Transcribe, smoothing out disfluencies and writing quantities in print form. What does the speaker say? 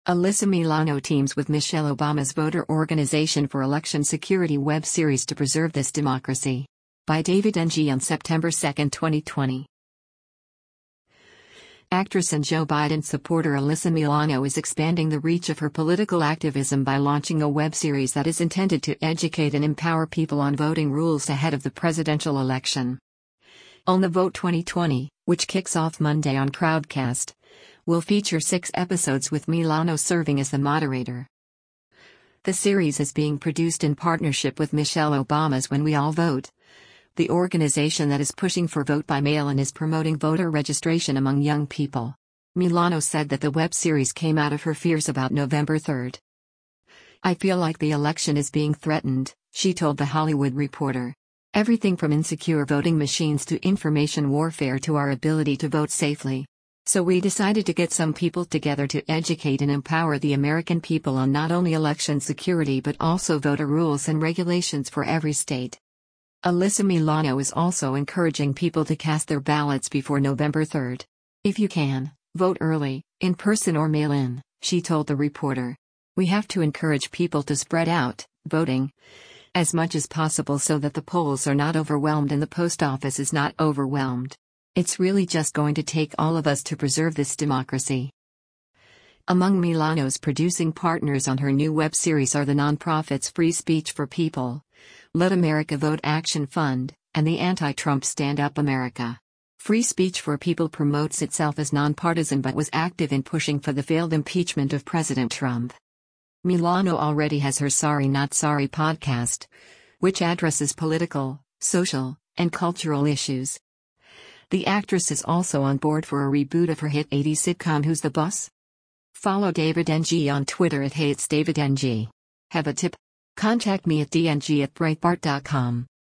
Alyssa Milano teams with Michelle Obama's Voter Organization for Election Security web series to preserve this democracy. By David Ng on September 2, 2020. Actress and Joe Biden supporter Alyssa Milano is expanding the reach of her political activism by launching a web series that is intended to educate and empower people on voting rules ahead of the presidential election. On the Vote 2020, which kicks off Monday on Crowdcast, will feature 6 episodes with Milano serving as the moderator. The series is being produced in partnership with Michelle Obama's When We All Vote, the organization that is pushing for vote by mail and is promoting voter registration among young people. Milano said that the web series came out of her fears about November 3. "I feel like the election is being threatened," she told The Hollywood Reporter. "Everything from insecure voting machines to information warfare to our ability to vote safely. So we decided to get some people together to educate and empower the American people on not only election security but also voter rules and regulations for every state." Alyssa Milano is also encouraging people to cast their ballots before November 3. "If you can, vote early, in person or mail-in," she told the reporter. "We have to encourage people to spread out, voting, as much as possible so that the polls are not overwhelmed and the post office is not overwhelmed. It's really just going to take all of us to preserve this democracy." Among Milano's producing partners on her new web series are the nonprofits Free Speech for People, Let America Vote Action Fund, and the anti-Trump Stand Up America. Free Speech for People promotes itself as nonpartisan but was active in pushing for the failed impeachment of President Trump. Milano already has her Sorry Not Sorry podcast, which addresses political, social, and cultural issues. The actress is also on board for a reboot of her hit 80s sitcom Who's the Boss? Follow David Ng on Twitter at @HeyIt'sDavidNG. Have a tip? Contact me at dng@breitbart.com.